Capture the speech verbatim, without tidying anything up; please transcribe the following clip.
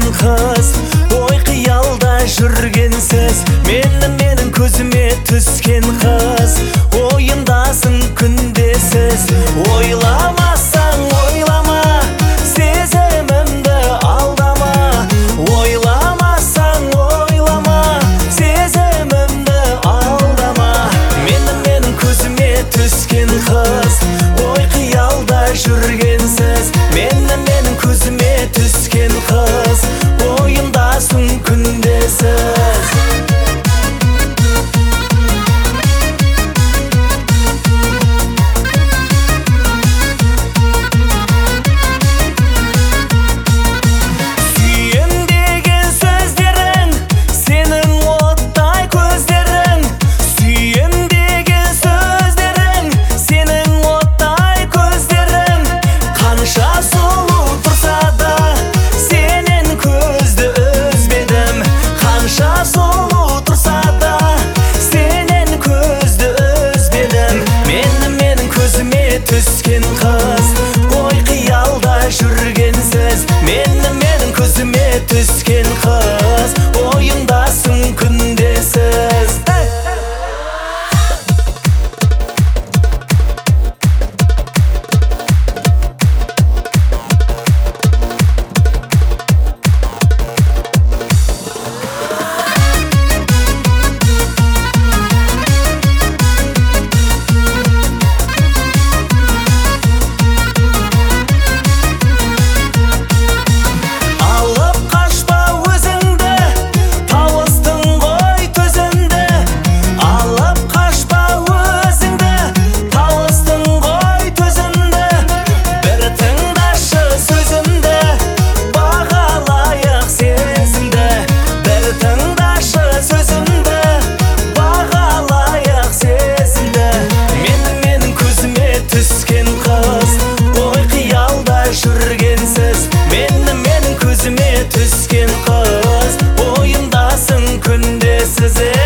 қыз, ой қиялда жүргенсіз, мені менің көзіме түскен қыз, ойымдасың күндесіз. Ойламасаң ойлама, сезімімді алдама. Ойламасаң ойлама, сезімімді алдама. Мені менің көзіме түскен қыз, ой қиялда жүргенсіз, мені менің көзіме түскен қыз, ойымдасың күндесіз. Түскен қыз, ой қиялда жүргенсіз, мені менің көзіме түскен қыз, ойымдасың күндесіз. Түскен қыз, ой қиялда жүргенсіз, мені менің көзіме түскен қыз, ойымдасың күндесіз.